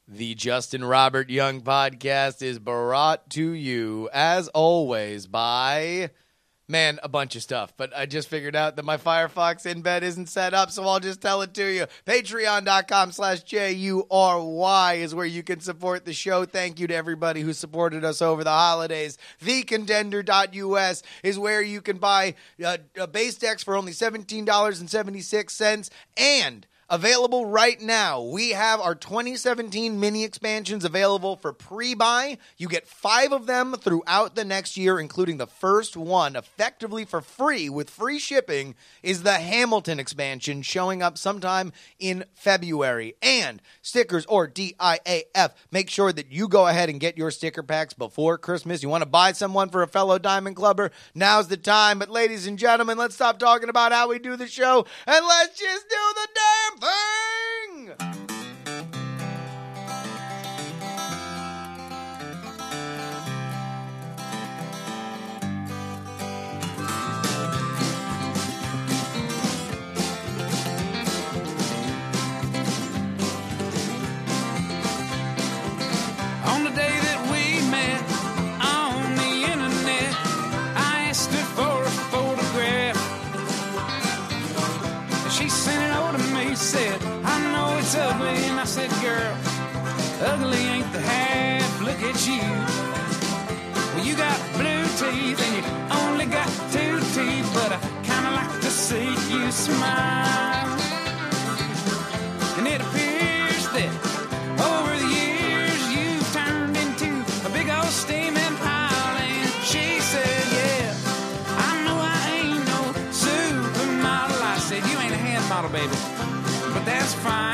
The Justin Robert Young podcast is brought to you, as always, by, a bunch of stuff. But I just figured out that my Firefox embed isn't set up, so I'll just tell it to you. Patreon.com/JURY is where you can support the show. Thank you to everybody who supported us over the holidays. TheContender.us is where you can buy base decks for only $17.76 and available right now. We have our 2017 mini expansions available for pre-buy. You get 5 of them throughout the next year, including the first one, effectively for free with free shipping, is the Hamilton expansion, showing up sometime in February. And stickers or DIAF. Make sure that you go ahead and get your sticker packs before Christmas. You want to buy someone for a fellow Diamond Clubber? Now's the time. But ladies and gentlemen, let's stop talking about how we do the show and let's just do the damn thing! On the day that we met on the internet, I asked her for a photograph. She sent it over to me, said, I know it's ugly, and I said, girl, ugly ain't the half, look at you. Well, you got blue teeth, and you only got 2 teeth, but I kinda like to see you smile. And it appears that over the years you've turned into a big old steaming pile. And she said, yeah, I know I ain't no supermodel. I said, you ain't a hand model, baby, but that's fine,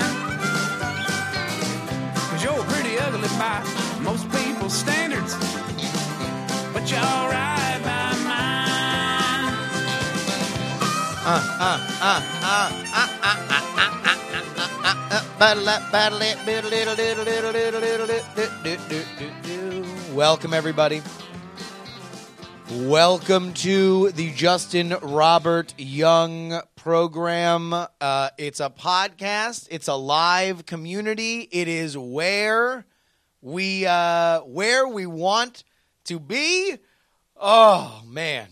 'cause you're pretty ugly by most people's standards, but you're alright by mine. Welcome, everybody. Welcome to the Justin Robert Young program. It's a podcast. It's a live community. It is where we want to be. Oh, man.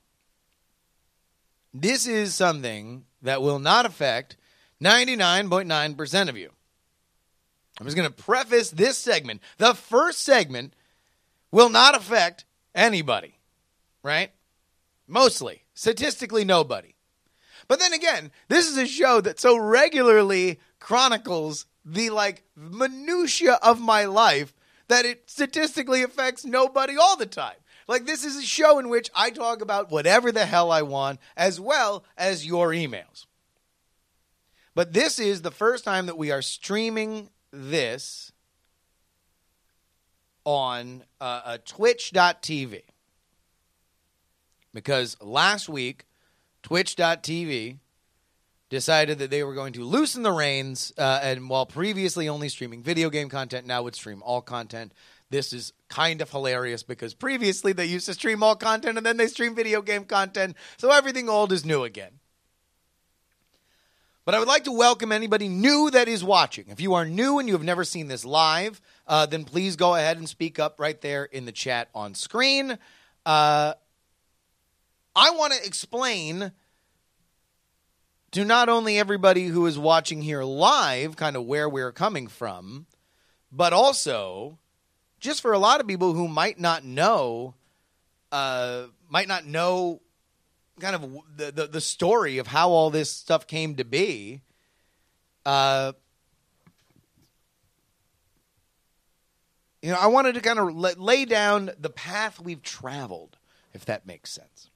This is something that will not affect 99.9% of you. I'm just going to preface this segment. The first segment will not affect anybody, right? Mostly. Statistically, nobody. But then again, this is a show that so regularly chronicles the, minutia of my life that it statistically affects nobody all the time. This is a show in which I talk about whatever the hell I want, as well as your emails. But this is the first time that we are streaming this on Twitch.tv. Because last week, Twitch.tv decided that they were going to loosen the reins, and while previously only streaming video game content, now would stream all content. This is kind of hilarious because previously they used to stream all content and then they stream video game content, so everything old is new again. But I would like to welcome anybody new that is watching. If you are new and you have never seen this live, then please go ahead and speak up right there in the chat on screen. I want to explain to not only everybody who is watching here live kind of where we're coming from, but also just for a lot of people who might not know kind of the story of how all this stuff came to be. I wanted to kind of lay down the path we've traveled, if that makes sense.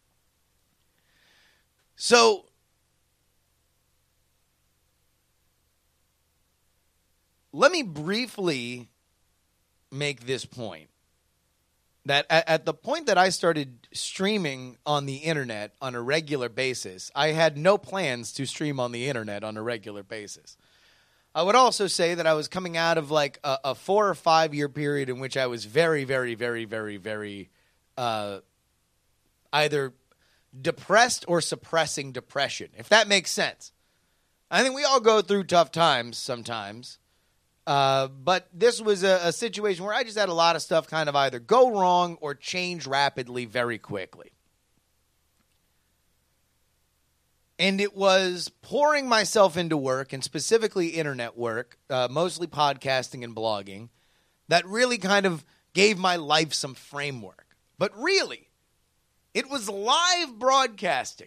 So, let me briefly make this point. That at the point that I started streaming on the internet on a regular basis, I had no plans to stream on the internet on a regular basis. I would also say that I was coming out of a 4 or 5 year period in which I was very, very, very, very, very either depressed or suppressing depression, if that makes sense. I think we all go through tough times sometimes. But this was a situation where I just had a lot of stuff kind of either go wrong or change rapidly very quickly. And it was pouring myself into work, and specifically internet work, mostly podcasting and blogging, that really kind of gave my life some framework. But really, it was live broadcasting.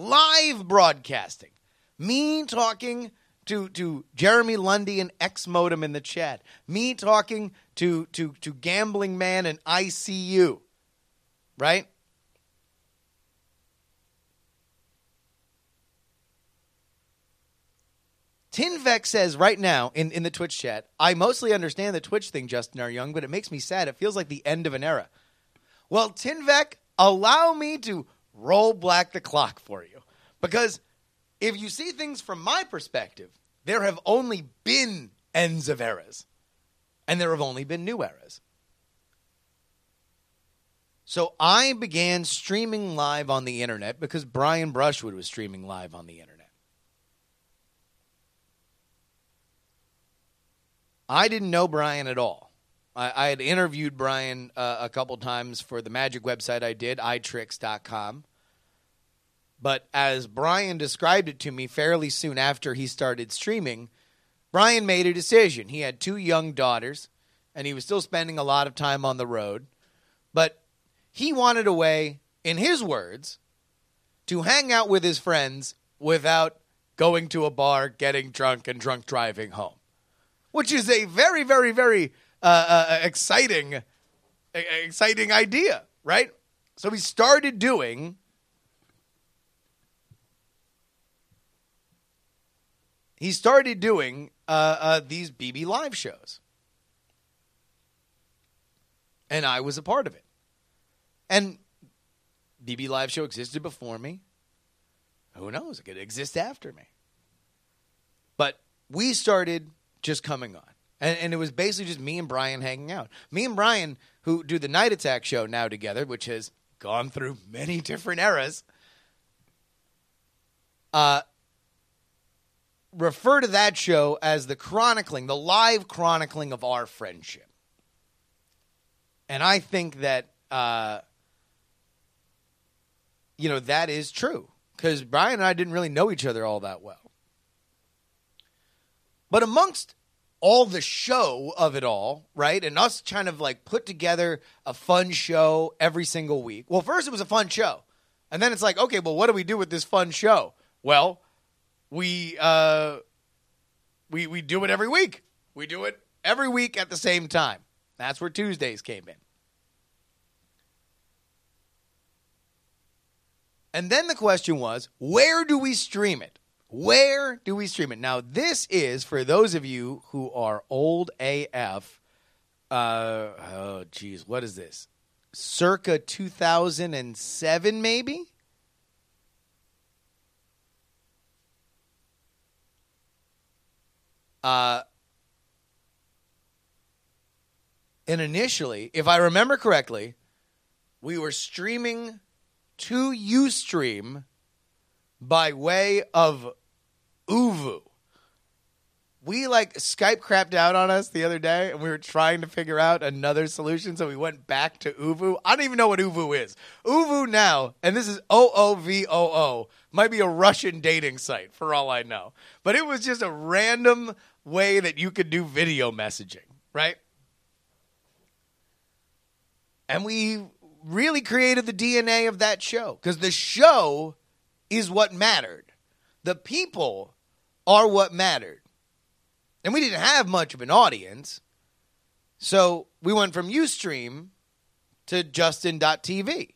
Me talking to Jeremy Lundy and X-Modem in the chat. Me talking to Gambling Man and ICU. Right? Tinvec says right now in the Twitch chat, I mostly understand the Twitch thing, Justin R. Young, but it makes me sad. It feels like the end of an era. Well, Tinvec, allow me to roll back the clock for you. Because if you see things from my perspective, there have only been ends of eras. And there have only been new eras. So I began streaming live on the internet because Brian Brushwood was streaming live on the internet. I didn't know Brian at all. I had interviewed Brian a couple times for the magic website I did, iTricks.com. But as Brian described it to me fairly soon after he started streaming, Brian made a decision. He had 2 young daughters, and he was still spending a lot of time on the road. But he wanted a way, in his words, to hang out with his friends without going to a bar, getting drunk, and drunk driving home. Which is a very, very, very exciting idea, right? So he started doing these BB Live shows. And I was a part of it. And BB Live show existed before me. Who knows? It could exist after me. But we started just coming on. And it was basically just me and Brian hanging out. Me and Brian, who do the Night Attack show now together, which has gone through many different eras, refer to that show as the live chronicling of our friendship. And I think that, that is true. Because Brian and I didn't really know each other all that well. But amongst all the show of it all, right, and us kind of like put together a fun show every single week. Well, first it was a fun show. And then it's like, okay, well, what do we do with this fun show? Well, we do it every week. We do it every week at the same time. That's where Tuesdays came in. And then the question was, where do we stream it? Where do we stream it? Now, this is, for those of you who are old AF, what is this? Circa 2007, maybe? And initially, if I remember correctly, we were streaming to Ustream by way of Uvu. We Skype crapped out on us the other day, and we were trying to figure out another solution, so we went back to Uvu. I don't even know what Uvu is. Uvu now, and this is OOVOO, might be a Russian dating site for all I know. But it was just a random way that you could do video messaging, right? And we really created the DNA of that show, because the show is what mattered. The people are what mattered. And we didn't have much of an audience. So we went from Ustream to Justin.tv.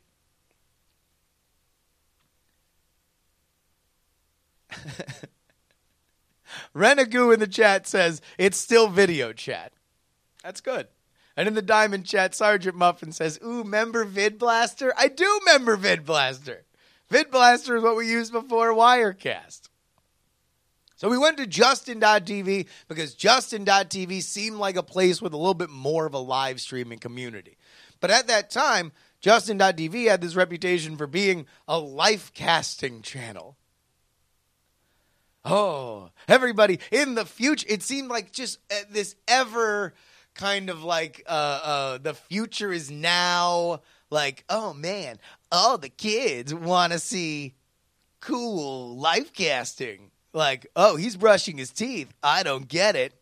Renegoo in the chat says, it's still video chat. That's good. And in the Diamond chat, Sergeant Muffin says, ooh, member VidBlaster? I do member VidBlaster. VidBlaster is what we used before Wirecast. So we went to Justin.tv because Justin.tv seemed like a place with a little bit more of a live streaming community. But at that time, Justin.tv had this reputation for being a life casting channel. Oh, everybody in the future. It seemed like just this ever kind of like the future is now. Like, oh man, all the kids want to see cool life casting. Like, oh, he's brushing his teeth. I don't get it.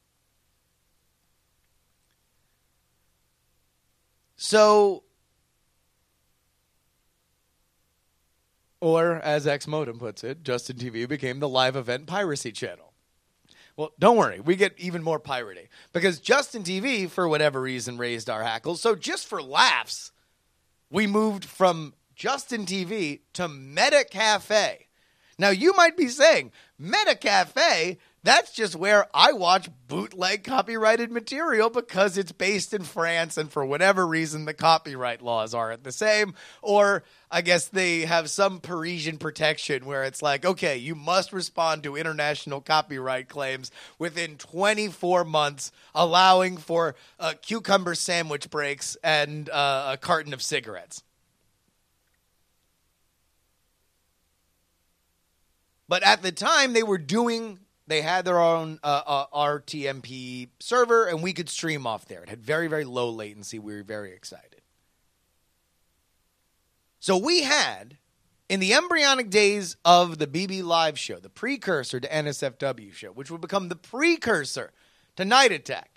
So, or as X Modem puts it, Justin TV became the live event piracy channel. Well, don't worry. We get even more pirating because Justin TV, for whatever reason, raised our hackles. So just for laughs, we moved from Justin TV to Meta Cafe. Now, you might be saying, Meta Cafe, that's just where I watch bootleg copyrighted material because it's based in France and for whatever reason the copyright laws aren't the same. Or I guess they have some Parisian protection where it's like, okay, you must respond to international copyright claims within 24 months, allowing for cucumber sandwich breaks and a carton of cigarettes. But at the time, they had their own RTMP server, and we could stream off there. It had very, very low latency. We were very excited. So we had, in the embryonic days of the BB Live show, the precursor to NSFW show, which would become the precursor to Night Attack.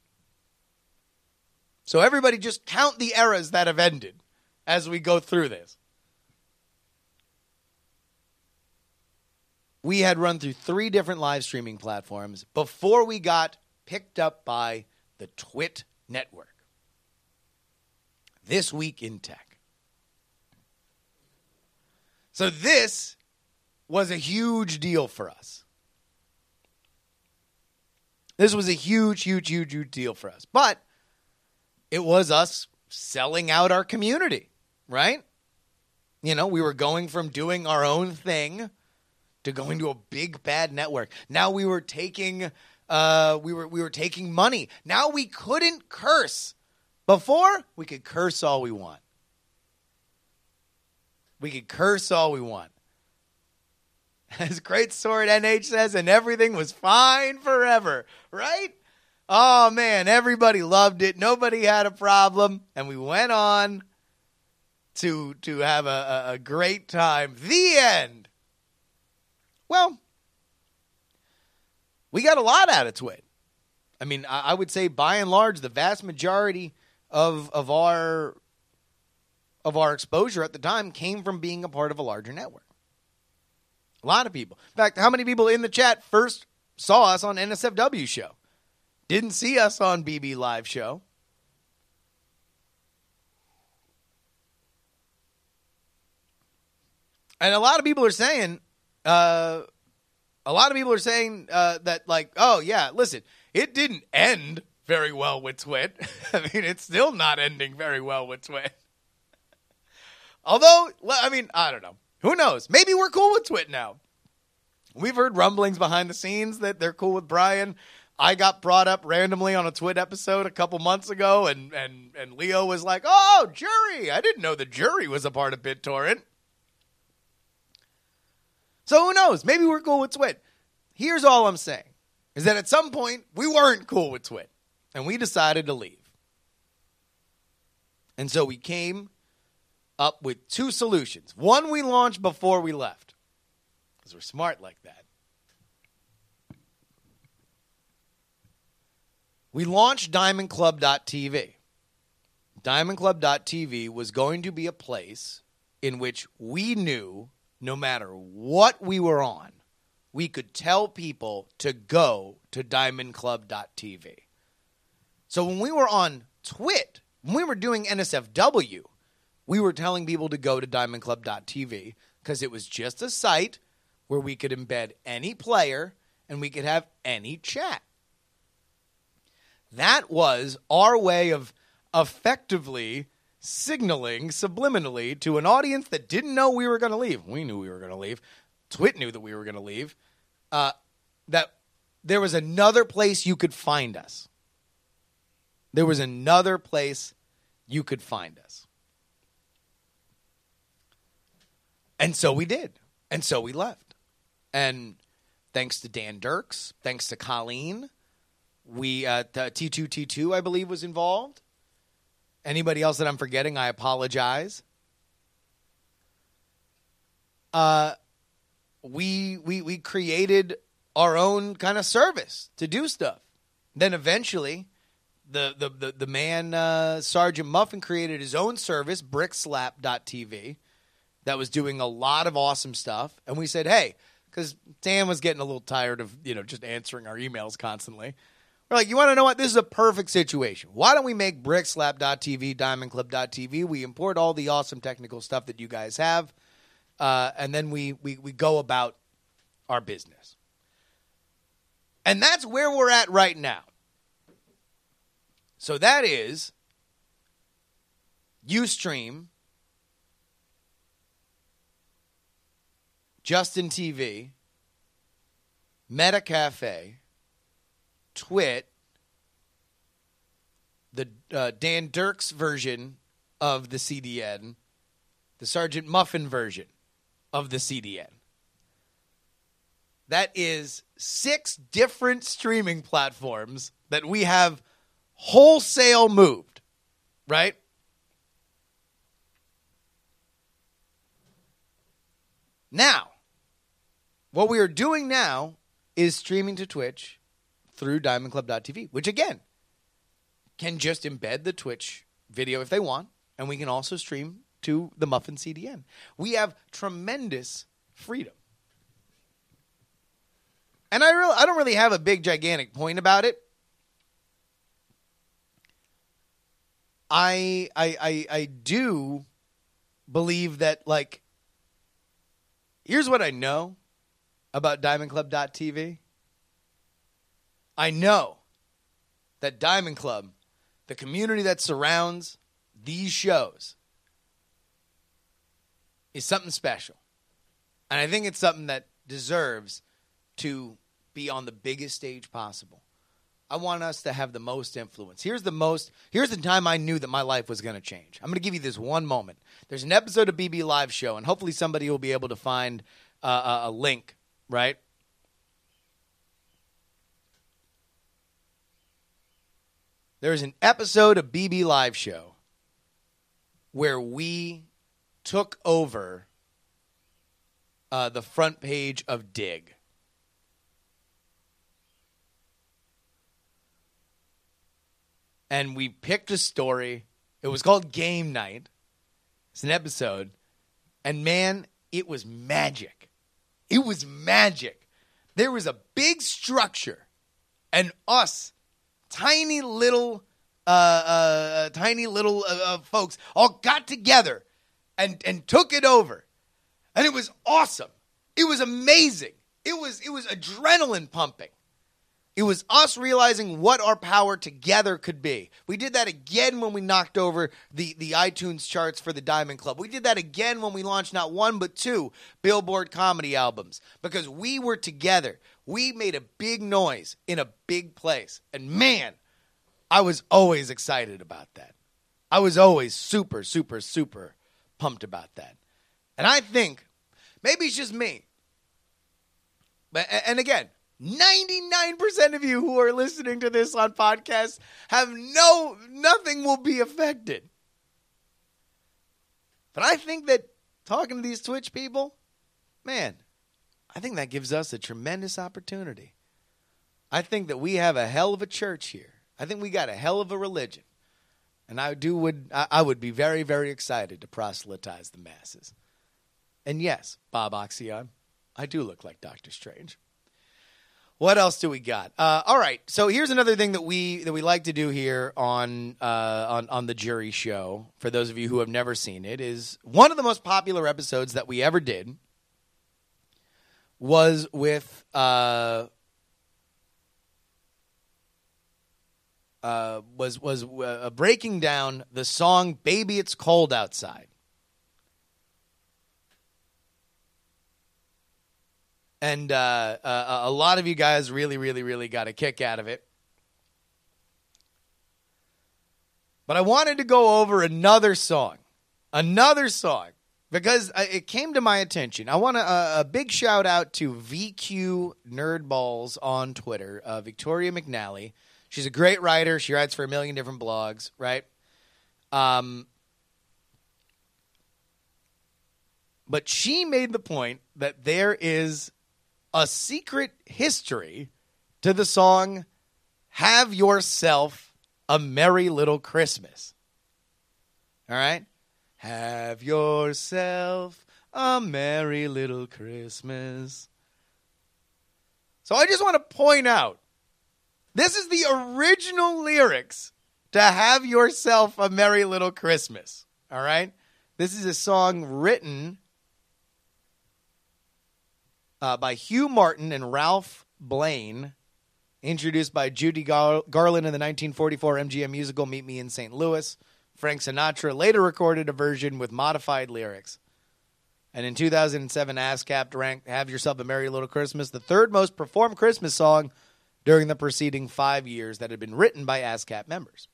So everybody just count the eras that have ended as we go through this. We had run through 3 different live streaming platforms before we got picked up by the Twit network. This Week in Tech. So this was a huge deal for us. This was a huge, huge, huge, huge deal for us. But it was us selling out our community, right? You know, we were going from doing our own thing to going to a big bad network. Now we were taking we were taking money. Now we couldn't curse. Before, we could curse all we want. We could curse all we want. As Great Sword NH says, and everything was fine forever, right? Oh man, everybody loved it. Nobody had a problem, and we went on to have a great time. The end. Well, we got a lot out of Twit. I mean, I would say by and large, the vast majority of our exposure at the time came from being a part of a larger network. A lot of people. In fact, how many people in the chat first saw us on NSFW show? Didn't see us on BB Live show? And a lot of people are saying... that like, oh yeah, listen, it didn't end very well with Twit. I mean, it's still not ending very well with Twit. Although, I mean, I don't know. Who knows? Maybe we're cool with Twit now. We've heard rumblings behind the scenes that they're cool with Brian. I got brought up randomly on a Twit episode a couple months ago, and Leo was like, oh, Jury. I didn't know the Jury was a part of BitTorrent. So who knows? Maybe we're cool with Twit. Here's all I'm saying, is that at some point, we weren't cool with Twit, and we decided to leave. And so we came up with 2 solutions. One we launched before we left, because we're smart like that. We launched DiamondClub.tv. DiamondClub.tv was going to be a place in which we knew no matter what we were on, we could tell people to go to DiamondClub.tv. So when we were on Twit, when we were doing NSFW, we were telling people to go to DiamondClub.tv because it was just a site where we could embed any player and we could have any chat. That was our way of effectively signaling subliminally to an audience that didn't know we were going to leave. We knew we were going to leave. Twit knew that we were going to leave. That there was another place you could find us. There was another place you could find us. And so we did. And so we left. And Thanks to Dan Dirks. Thanks to Colleen. T2T2, I believe, was involved. Anybody else that I'm forgetting, I apologize. We created our own kind of service to do stuff. Then eventually, the man Sergeant Muffin created his own service, brickslap.tv, that was doing a lot of awesome stuff. And we said, hey, because Dan was getting a little tired of just answering our emails constantly. We're like, you want to know what? This is a perfect situation. Why don't we make brickslap.tv, diamondclub.tv? We import all the awesome technical stuff that you guys have, and then we go about our business. And that's where we're at right now. So that is Ustream, Justin TV, Meta Cafe, Twit, the Dan Dirks version of the CDN, the Sergeant Muffin version of the CDN. That is 6 different streaming platforms that we have wholesale moved, right? Now, what we are doing now is streaming to Twitch through diamondclub.tv, which again can just embed the Twitch video if they want, and we can also stream to the Muffin CDN. We have tremendous freedom. And I don't really have a big gigantic point about it. I do believe that, like, here's what I know about diamondclub.tv. I know that Diamond Club, the community that surrounds these shows, is something special. And I think it's something that deserves to be on the biggest stage possible. I want us to have the most influence. Here's the time I knew that my life was going to change. I'm going to give you this one moment. There's an episode of BB Live Show, and hopefully somebody will be able to find a link, right? There's an episode of BB Live Show where we took over the front page of Dig. And we picked a story. It was called Game Night. It's an episode. And man, it was magic. It was magic. There was a big structure. And us, tiny little folks all got together and took it over. And it was awesome. It was amazing. It was adrenaline pumping. It was us realizing what our power together could be. We did that again when we knocked over the iTunes charts for the Diamond Club. We did that again when we launched not 1 but 2 Billboard comedy albums. Because we were together. We made a big noise in a big place. And man, I was always excited about that. I was always super, super, super pumped about that. And I think, maybe it's just me. But and again, 99% of you who are listening to this on podcasts have nothing will be affected. But I think that talking to these Twitch people, man, I think that gives us a tremendous opportunity. I think that we have a hell of a church here. I think we got a hell of a religion. And I would be very, very excited to proselytize the masses. And yes, Bob Oxyon, I do look like Doctor Strange. What else do we got? All right, so here's another thing that we like to do here on the Jury Show. For those of you who have never seen it, is one of the most popular episodes that we ever did was with breaking down the song "Baby It's Cold Outside." And a lot of you guys really, really, really got a kick out of it. But I wanted to go over another song because it came to my attention. I want a big shout out to VQ Nerdballs on Twitter, Victoria McNally. She's a great writer. She writes for a million different blogs, right? But she made the point that there is a secret history to the song Have Yourself a Merry Little Christmas. All right? Have yourself a merry little Christmas. So I just want to point out, this is the original lyrics to Have Yourself a Merry Little Christmas. All right? This is a song written by Hugh Martin and Ralph Blaine, introduced by Judy Garland in the 1944 MGM musical Meet Me in St. Louis. Frank Sinatra later recorded a version with modified lyrics. And in 2007, ASCAP ranked Have Yourself a Merry Little Christmas the third most performed Christmas song during the preceding 5 years that had been written by ASCAP members.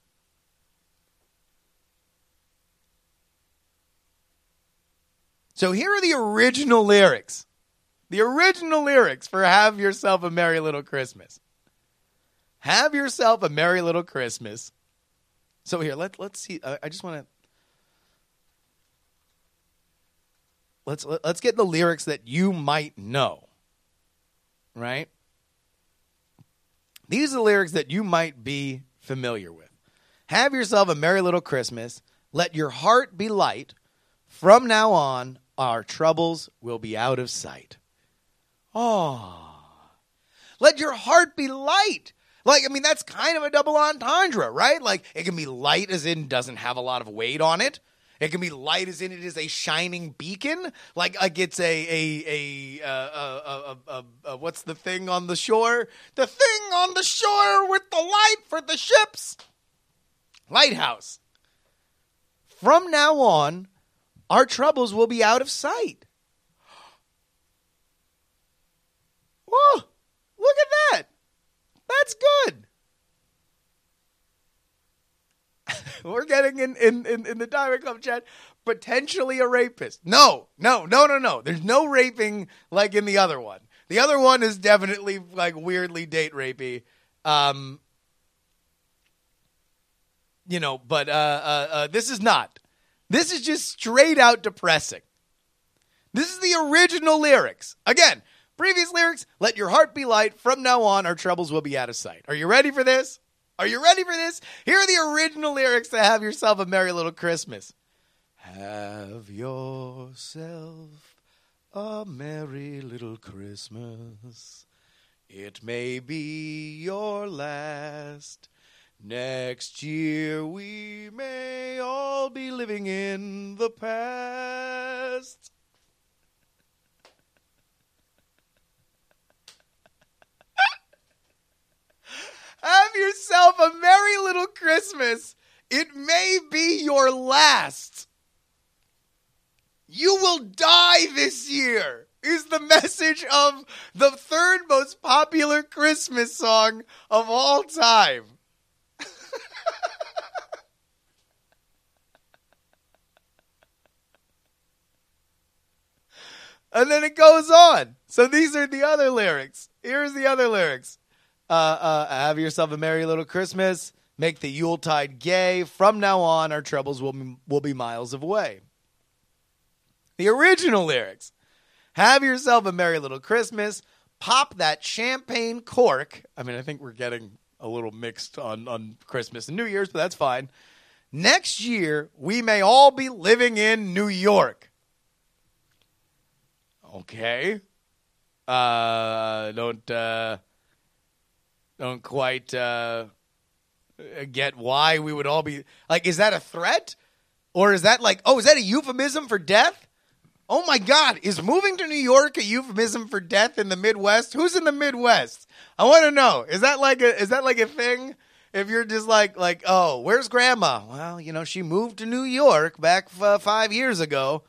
So here are the original lyrics. The original lyrics for Have Yourself a Merry Little Christmas. Have yourself a merry little Christmas. So here, let's see. I just want to let's get the lyrics that you might know. Right? These are the lyrics that you might be familiar with. Have yourself a merry little Christmas. Let your heart be light. From now on, our troubles will be out of sight. Oh, let your heart be light. Like, I mean, that's kind of a double entendre, right? Like, it can be light as in doesn't have a lot of weight on it. It can be light as in it is a shining beacon. Like it's what's the thing on the shore? The thing on the shore with the light for the ships. Lighthouse. From now on, our troubles will be out of sight. Whoa, look at that. That's good. We're getting in the Diamond Club chat, potentially a rapist. No. There's no raping like in the other one. The other one is definitely like weirdly date rapey. But this is not. This is just straight out depressing. This is the original lyrics. Again, previous lyrics, let your heart be light. From now on, our troubles will be out of sight. Are you ready for this? Are you ready for this? Here are the original lyrics to Have Yourself a Merry Little Christmas. Have yourself a merry little Christmas. It may be your last. Next year we may all be living in the past. Have yourself a merry little Christmas. It may be your last. You will die this year, is the message of the third most popular Christmas song of all time. And then it goes on. So these are the other lyrics. Here's the other lyrics. Have yourself a merry little Christmas. Make the Yuletide gay. From now on, our troubles will be miles away. The original lyrics. Have yourself a merry little Christmas. Pop that champagne cork. I mean, I think we're getting a little mixed on Christmas and New Year's, but that's fine. Next year, we may all be living in New York. Okay. Don't quite get why we would all be like, is that a threat? Or is that like, is that a euphemism for death? Oh my God, is moving to New York a euphemism for death in the Midwest? Who's in the Midwest? I want to know. Is that like a thing? If you're just like, oh, where's grandma? Well, she moved to New York back 5 years ago.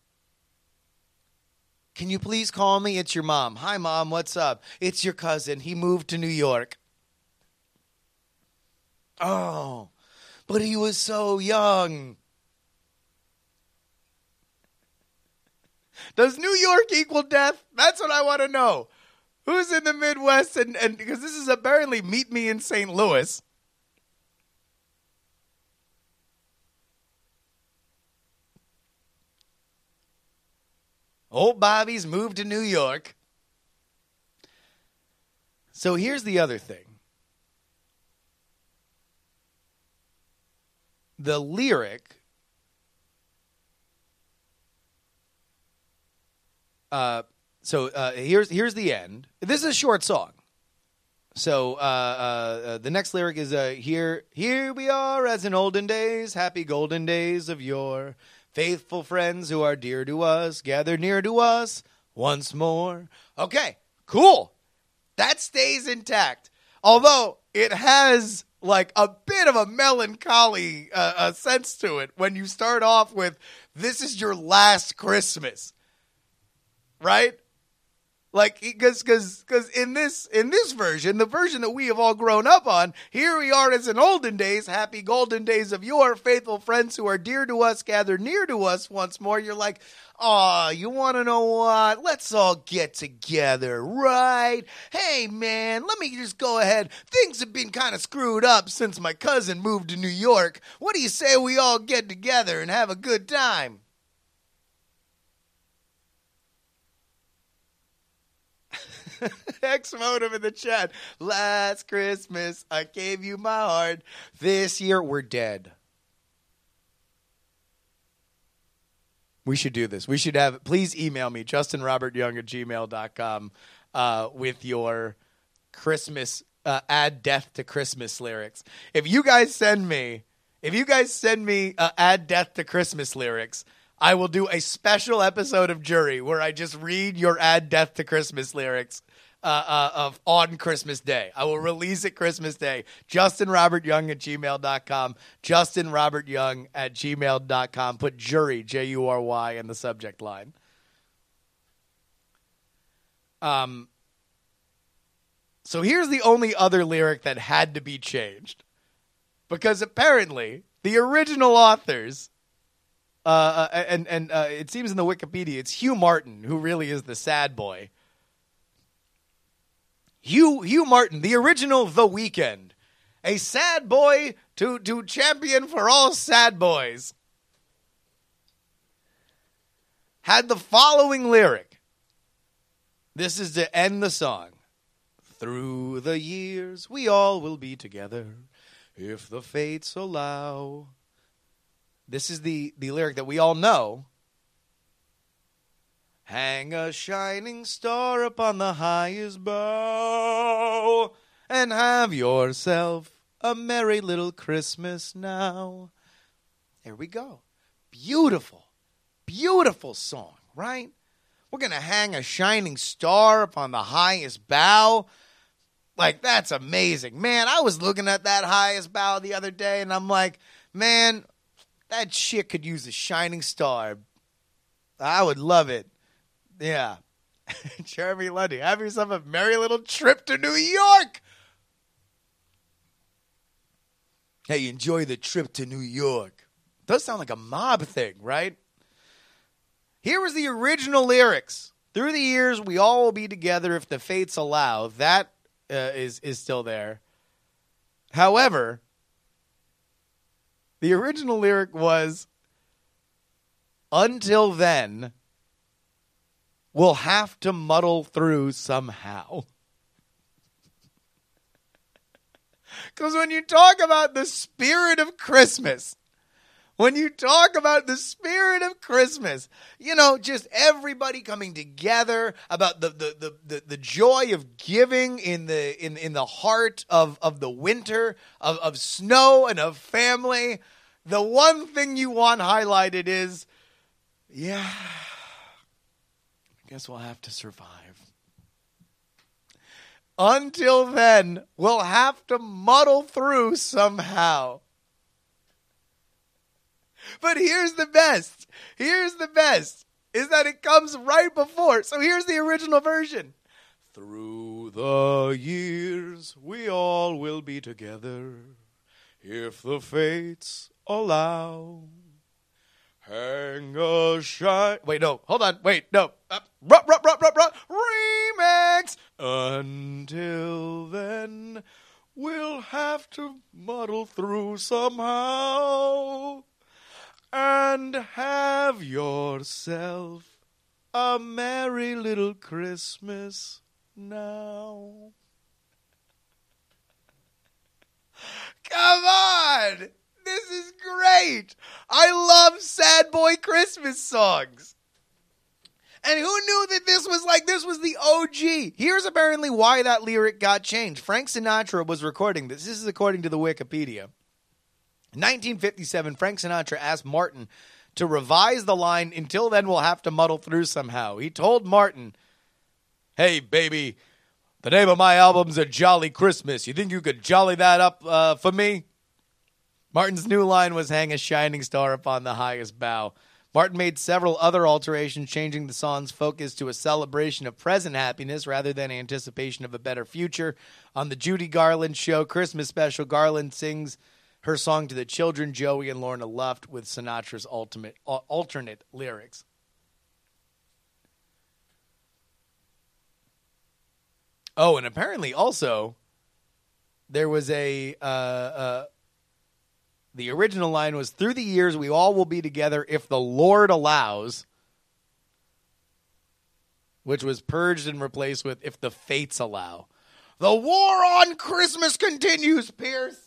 Can you please call me? It's your mom. Hi, Mom. What's up? It's your cousin. He moved to New York. Oh, but he was so young. Does New York equal death? That's what I want to know. Who's in the Midwest? And because this is apparently Meet Me in St. Louis. Old Bobby's moved to New York. So here's the other thing. The lyric here's the end. This is a short song. So the next lyric is here we are as in olden days, happy golden days of yore. Faithful friends who are dear to us, gather near to us once more. Okay, cool. That stays intact. Although it has like a bit of a melancholy sense to it when you start off with, this is your last Christmas. Right? Like, because in this version, the version that we have all grown up on, here we are as in olden days, happy golden days of yore, faithful friends who are dear to us, gather near to us once more. You're like, oh, you want to know what? Let's all get together, right? Hey, man, let me just go ahead. Things have been kind of screwed up since my cousin moved to New York. What do you say we all get together and have a good time? X Motive in the chat. Last Christmas, I gave you my heart. This year, we're dead. We should do this. We should have, please email me, justinrobertyoung@gmail.com with your Christmas, add death to Christmas lyrics. If you guys send me add death to Christmas lyrics, I will do a special episode of Jury where I just read your add death to Christmas lyrics on Christmas Day. I will release it Christmas Day. JustinRobertYoung@gmail.com. JustinRobertYoung@gmail.com. Put Jury, Jury, in the subject line. So here's the only other lyric that had to be changed. Because apparently the original authors... it seems in the Wikipedia, it's Hugh Martin who really is the sad boy. Hugh Martin, the original The Weeknd, a sad boy to champion for all sad boys, had the following lyric. This is to end the song. Through the years, we all will be together, if the fates allow. This is the lyric that we all know. Hang a shining star upon the highest bough and have yourself a merry little Christmas now. There we go. Beautiful, beautiful song, right? We're going to hang a shining star upon the highest bough. Like, that's amazing. Man, I was looking at that highest bough the other day, and I'm like, man, that shit could use a shining star. I would love it. Yeah. Jeremy Lundy, have yourself a merry little trip to New York. Hey, enjoy the trip to New York. Does sound like a mob thing, right? Here was the original lyrics. Through the years, we all will be together if the fates allow. That is still there. However, the original lyric was, until then, we'll have to muddle through somehow. Because when you talk about the spirit of Christmas, you know, just everybody coming together about the joy of giving in the heart of the winter, of snow and of family, the one thing you want highlighted is, yeah, I guess we'll have to survive. Until then, we'll have to muddle through somehow. But here's the best, is that it comes right before. So here's the original version. Through the years, we all will be together, if the fates allow. Hang a shine. Wait, no. Hold on. Wait, no. Remix. Until then, we'll have to muddle through somehow and have yourself a merry little Christmas now. Come on! This is great! I love sad boy Christmas songs. And who knew that this was the OG? Here's apparently why that lyric got changed. Frank Sinatra was recording this. This is according to the Wikipedia. In 1957, Frank Sinatra asked Martin to revise the line, "Until then we'll have to muddle through somehow." He told Martin, "Hey, baby, the name of my album's A Jolly Christmas. You think you could jolly that up for me?" Martin's new line was "Hang a shining star upon the highest bough." Martin made several other alterations, changing the song's focus to a celebration of present happiness rather than anticipation of a better future. On the Judy Garland Show Christmas special, Garland sings her song to the children, Joey and Lorna Luft, with Sinatra's alternate lyrics. Oh, and apparently also there was the original line was, "Through the years we all will be together if the Lord allows," which was purged and replaced with "if the fates allow." The war on Christmas continues, Pierce.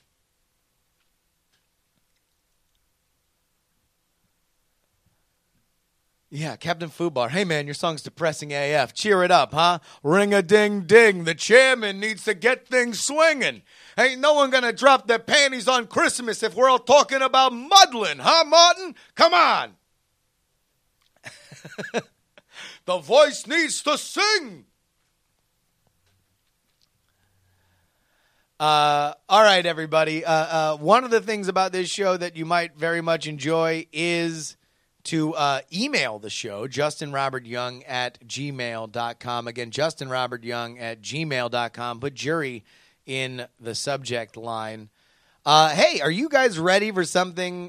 Yeah, Captain Fubar. "Hey, man, your song's depressing AF. Cheer it up, huh? Ring-a-ding-ding. The chairman needs to get things swinging. Ain't no one gonna drop their panties on Christmas if we're all talking about muddling, huh, Martin? Come on." The voice needs to sing. All right, everybody. One of the things about this show that you might very much enjoy is to email the show, justinrobertyoung@gmail.com. Again, justinrobertyoung@gmail.com. Put jury in the subject line. Hey, are you guys ready for something?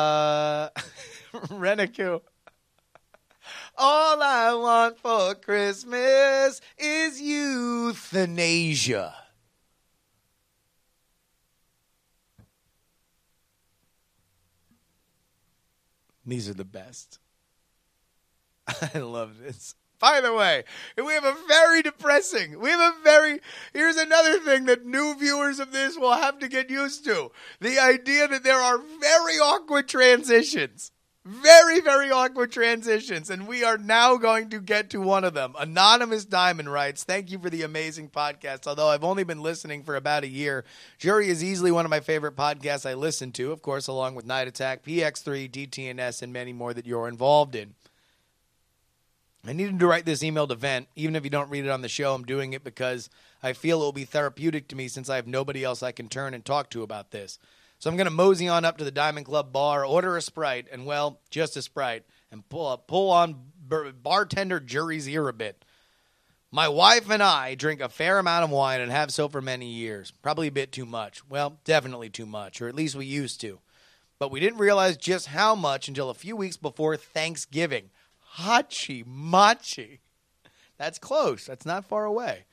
Renicu. All I want for Christmas is euthanasia. These are the best. I love this. By the way, here's another thing that new viewers of this will have to get used to. The idea that there are very awkward transitions. Very, very awkward transitions. And we are now going to get to one of them. Anonymous Diamond writes, "Thank you for the amazing podcast. Although I've only been listening for about a year, Jury is easily one of my favorite podcasts I listen to, of course, along with Night Attack, PX3, DTNS, and many more that you're involved in. I needed to write this email to vent. Even if you don't read it on the show, I'm doing it because I feel it will be therapeutic to me since I have nobody else I can turn and talk to about this. So I'm going to mosey on up to the Diamond Club bar, order a Sprite, and, well, just a Sprite, and pull on bartender Jury's ear a bit. My wife and I drink a fair amount of wine and have so for many years. Probably a bit too much. Well, definitely too much, or at least we used to. But we didn't realize just how much until a few weeks before Thanksgiving. Hachi machi. That's close. That's not far away.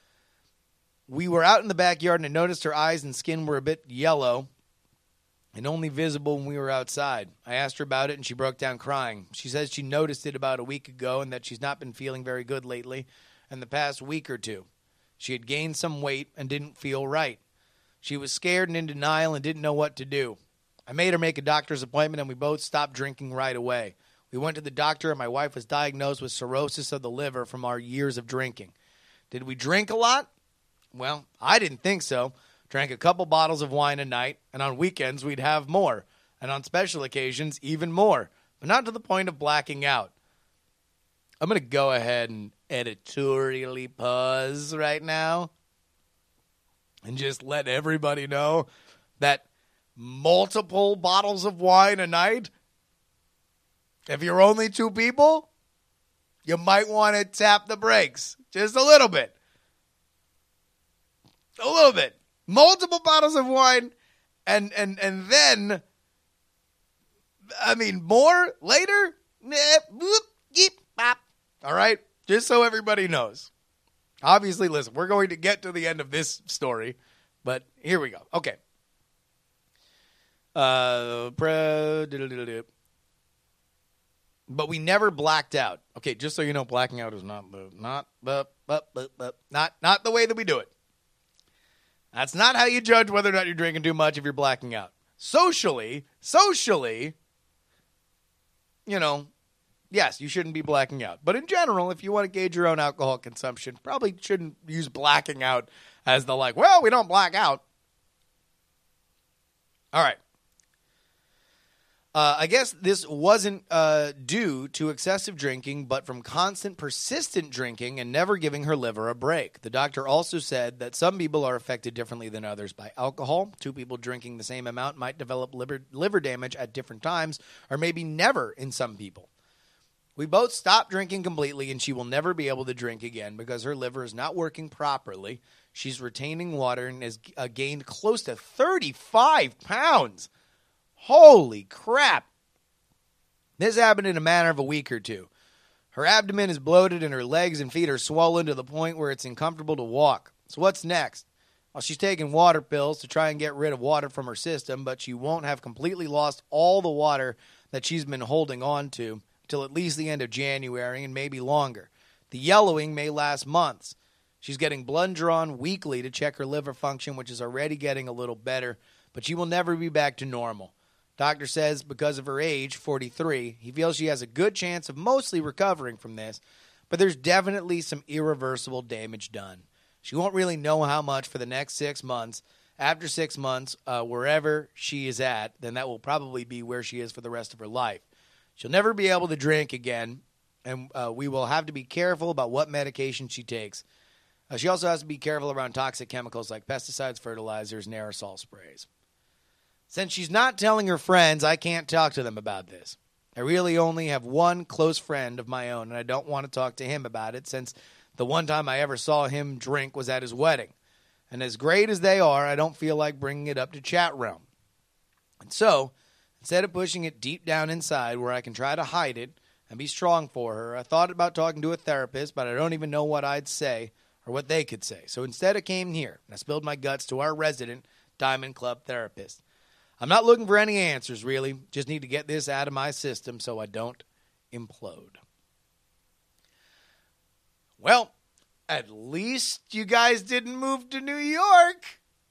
We were out in the backyard and I noticed her eyes and skin were a bit yellow and only visible when we were outside. I asked her about it, and she broke down crying. She says she noticed it about a week ago and that she's not been feeling very good lately in the past week or two. She had gained some weight and didn't feel right. She was scared and in denial and didn't know what to do. I made her make a doctor's appointment, and we both stopped drinking right away. We went to the doctor, and my wife was diagnosed with cirrhosis of the liver from our years of drinking. Did we drink a lot? Well, I didn't think so. Drank a couple bottles of wine a night, and on weekends we'd have more, and on special occasions even more, but not to the point of blacking out. I'm going to go ahead and editorially pause right now and just let everybody know that multiple bottles of wine a night, if you're only two people, you might want to tap the brakes just a little bit. A little bit. Multiple bottles of wine, and then I mean, more later? All right? Just so everybody knows. Obviously, listen, we're going to get to the end of this story, but here we go. Okay. But we never blacked out. Okay, just so you know, blacking out is not the way that we do it. That's not how you judge whether or not you're drinking too much if you're blacking out. Socially, you know, yes, you shouldn't be blacking out. But in general, if you want to gauge your own alcohol consumption, probably shouldn't use blacking out as the like, well, we don't black out. All right. I guess this wasn't due to excessive drinking, but from constant, persistent drinking and never giving her liver a break. The doctor also said that some people are affected differently than others by alcohol. Two people drinking the same amount might develop liver damage at different times, or maybe never in some people. We both stopped drinking completely, and she will never be able to drink again because her liver is not working properly. She's retaining water and has gained close to 35 pounds. Holy crap. This happened in a matter of a week or two. Her abdomen is bloated and her legs and feet are swollen to the point where it's uncomfortable to walk. So what's next? Well, she's taking water pills to try and get rid of water from her system, but she won't have completely lost all the water that she's been holding on to till at least the end of January and maybe longer. The yellowing may last months. She's getting blood drawn weekly to check her liver function, which is already getting a little better, but she will never be back to normal. Doctor says because of her age, 43, he feels she has a good chance of mostly recovering from this, but there's definitely some irreversible damage done. She won't really know how much for the next 6 months. After 6 months, wherever she is at, then that will probably be where she is for the rest of her life. She'll never be able to drink again, and we will have to be careful about what medication she takes. She also has to be careful around toxic chemicals like pesticides, fertilizers, and aerosol sprays. Since she's not telling her friends, I can't talk to them about this. I really only have one close friend of my own, and I don't want to talk to him about it since the one time I ever saw him drink was at his wedding. And as great as they are, I don't feel like bringing it up to chat realm. And so, instead of pushing it deep down inside where I can try to hide it and be strong for her, I thought about talking to a therapist, but I don't even know what I'd say or what they could say. So instead I came here, and I spilled my guts to our resident Diamond Club therapist. I'm not looking for any answers, really. Just need to get this out of my system so I don't implode. Well, at least you guys didn't move to New York.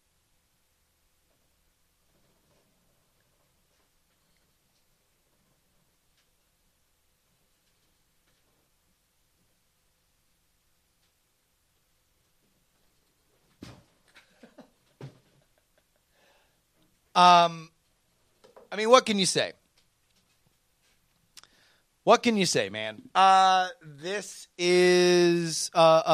I mean, what can you say? What can you say, man? This is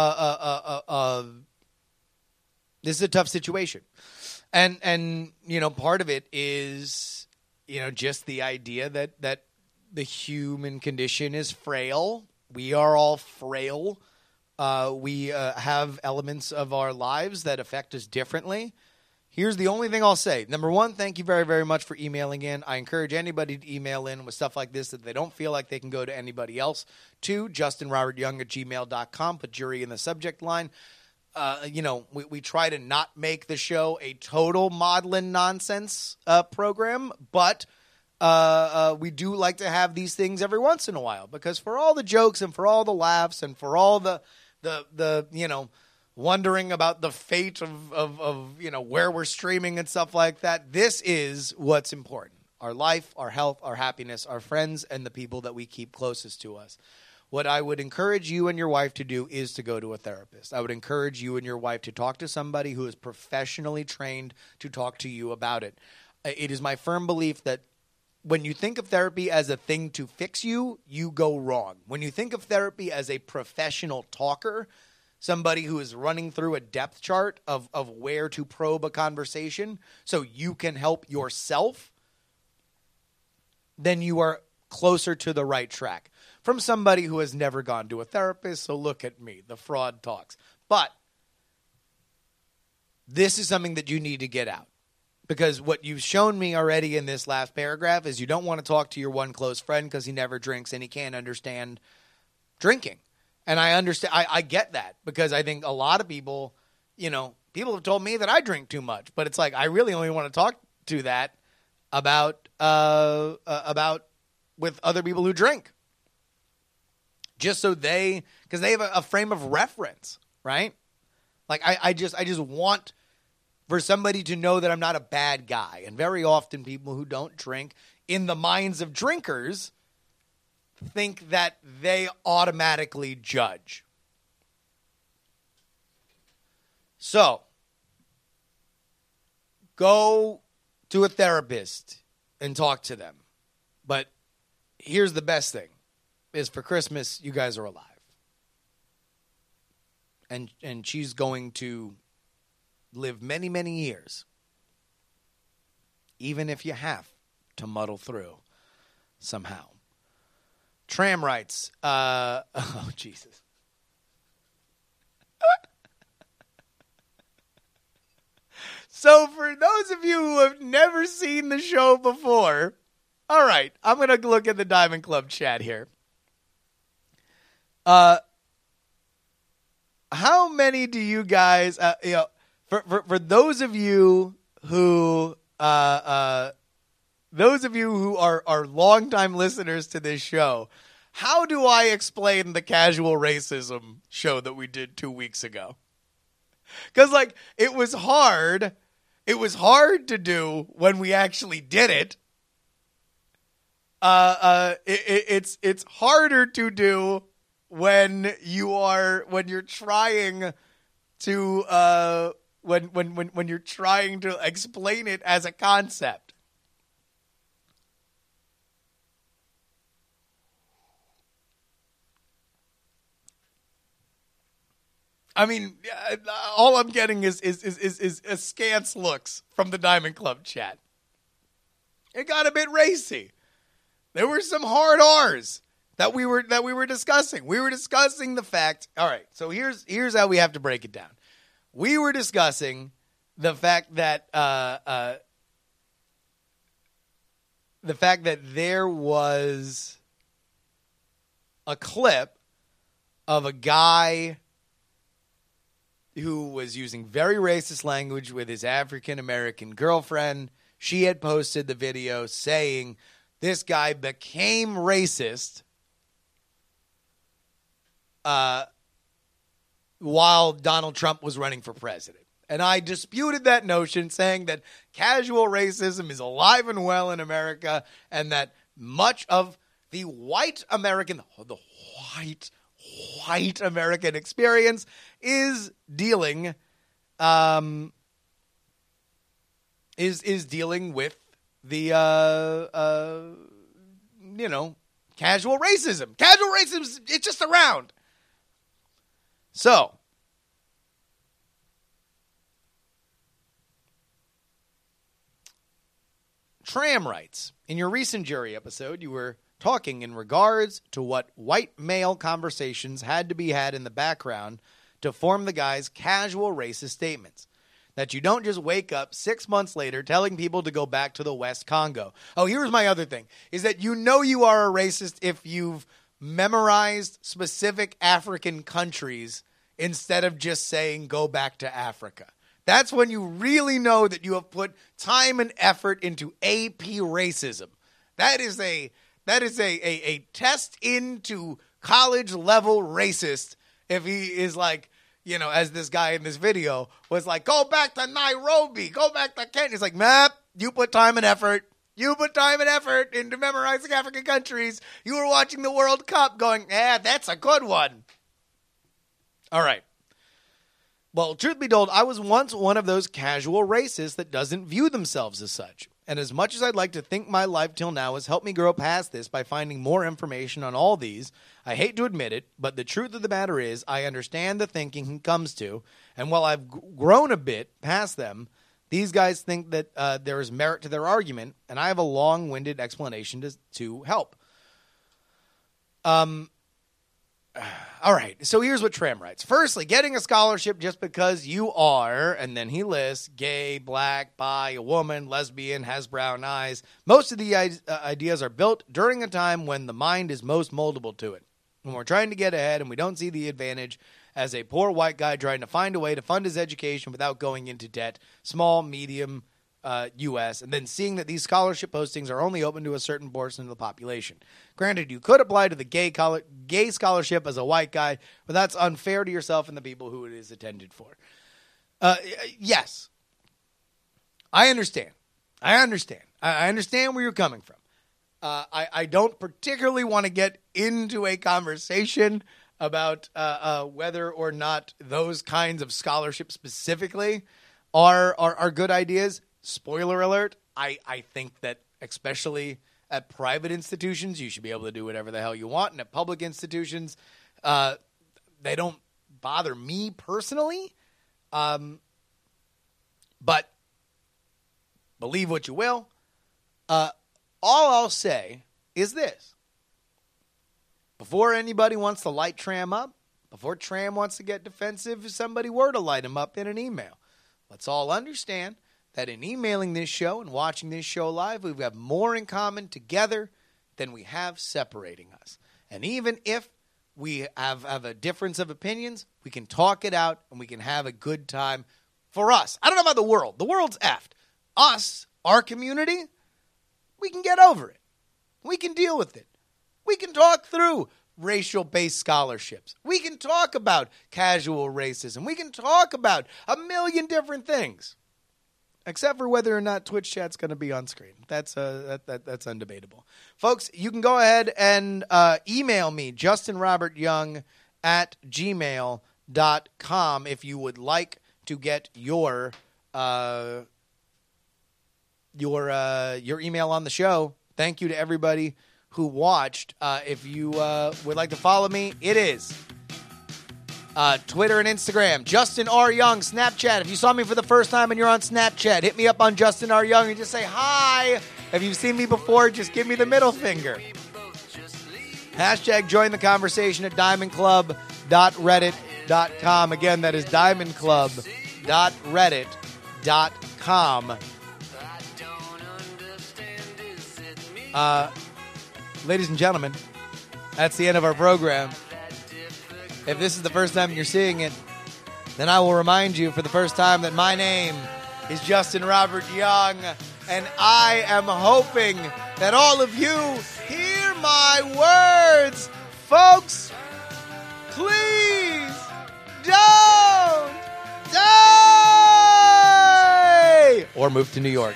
a tough situation. And you know, part of it is, you know, just the idea that the human condition is frail. We are all frail. We have elements of our lives that affect us differently. Here's the only thing I'll say. Number one, thank you very, very much for emailing in. I encourage anybody to email in with stuff like this that they don't feel like they can go to anybody else. To justinrobertyoung@gmail.com. Put jury in the subject line. You know, we try to not make the show a total maudlin nonsense program, but we do like to have these things every once in a while because for all the jokes and for all the laughs and for all the you know, wondering about the fate of you know, where we're streaming and stuff like that, this is what's important. Our life, our health, our happiness, our friends, and the people that we keep closest to us. What I would encourage you and your wife to do is to go to a therapist. I would encourage you and your wife to talk to somebody who is professionally trained to talk to you about it. It is my firm belief that when you think of therapy as a thing to fix you, you go wrong. When you think of therapy as a professional talker, somebody who is running through a depth chart of where to probe a conversation so you can help yourself, then you are closer to the right track. From somebody who has never gone to a therapist, so look at me, the fraud talks. But this is something that you need to get out. Because what you've shown me already in this last paragraph is you don't want to talk to your one close friend because he never drinks and he can't understand drinking. And I understand. I get that because I think a lot of people, people have told me that I drink too much. But it's like I really only want to talk to that about with other people who drink. Just so because they have a frame of reference, right? Like I just want for somebody to know that I'm not a bad guy. And very often people who don't drink, in the minds of drinkers, think that they automatically judge. So, go to a therapist and talk to them. But here's the best thing, is for Christmas, you guys are alive. And she's going to live many, many years, even if you have to muddle through somehow. Tram writes, oh, Jesus. So for those of you who have never seen the show before, all right, I'm going to look at the Diamond Club chat here. How many do you guys, for those of you who are longtime listeners to this show, how do I explain the casual racism show that we did 2 weeks ago? Because it was hard to do when we actually did it. It's harder to do when you're trying to when you're trying to explain it as a concept. I mean, all I'm getting is askance looks from the Diamond Club chat. It got a bit racy. There were some hard R's that we were discussing. We were discussing the fact. All right, so here's how we have to break it down. We were discussing the fact that there was a clip of a guy who was using very racist language with his African-American girlfriend. She had posted the video saying this guy became racist while Donald Trump was running for president. And I disputed that notion, saying that casual racism is alive and well in America, and that much of the white American experience is dealing dealing with the casual racism. Casual racism, it's just around. So, Tram writes, in your recent jury episode, you were talking in regards to what white male conversations had to be had in the background to form the guy's casual racist statements. That you don't just wake up 6 months later telling people to go back to the West Congo. Oh, here's my other thing, is that you are a racist if you've memorized specific African countries instead of just saying go back to Africa. That's when you really know that you have put time and effort into AP racism. That is a test into college level racist. If he is like, as this guy in this video was like, go back to Nairobi, go back to Kenya. It's like, map, you put time and effort. You put time and effort into memorizing African countries. You were watching the World Cup going, that's a good one. All right. Well, truth be told, I was once one of those casual racists that doesn't view themselves as such. And as much as I'd like to think my life till now has helped me grow past this by finding more information on all these, I hate to admit it, but the truth of the matter is I understand the thinking he comes to, and while I've grown a bit past them, these guys think that there is merit to their argument, and I have a long-winded explanation to help. All right, so here's what Tram writes. Firstly, getting a scholarship just because you are, and then he lists gay, black, bi, a woman, lesbian, has brown eyes. Most of the ideas are built during a time when the mind is most moldable to it. When we're trying to get ahead and we don't see the advantage as a poor white guy trying to find a way to fund his education without going into debt, small, medium, U.S., and then seeing that these scholarship postings are only open to a certain portion of the population. Granted, you could apply to the gay scholarship as a white guy, but that's unfair to yourself and the people who it is intended for. Yes. I understand. I understand where you're coming from. I don't particularly want to get into a conversation about whether or not those kinds of scholarships specifically are good ideas. Spoiler alert, I think that especially at private institutions, you should be able to do whatever the hell you want. And at public institutions, they don't bother me personally. But believe what you will. All I'll say is this. Before anybody wants to light Tram up, before Tram wants to get defensive if somebody were to light him up in an email, let's all understand that in emailing this show and watching this show live, we've got more in common together than we have separating us. And even if we have a difference of opinions, we can talk it out and we can have a good time for us. I don't know about the world. The world's effed. Us, our community, we can get over it. We can deal with it. We can talk through racial-based scholarships. We can talk about casual racism. We can talk about a million different things. Except for whether or not Twitch chat's going to be on screen. That's undebatable. Folks, you can go ahead and email me, justinrobertyoung@gmail.com, if you would like to get your email on the show. Thank you to everybody who watched. If you would like to follow me, it is Twitter and Instagram, Justin R. Young. Snapchat, if you saw me for the first time and you're on Snapchat, hit me up on Justin R. Young and just say hi. If you've seen me before, just give me the middle finger. Hashtag join the conversation at diamondclub.reddit.com. Again, that is diamondclub.reddit.com. Ladies and gentlemen, that's the end of our program. If this is the first time you're seeing it, then I will remind you for the first time that my name is Justin Robert Young, and I am hoping that all of you hear my words. Folks, please don't die! Or move to New York.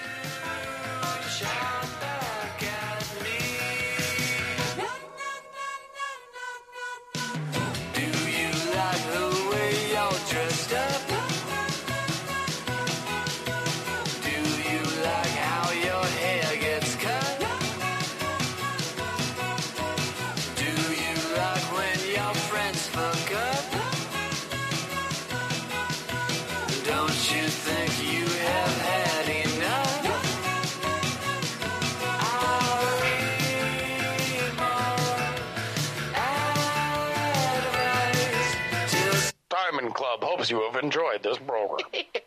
Diamond Club hopes you have enjoyed this program.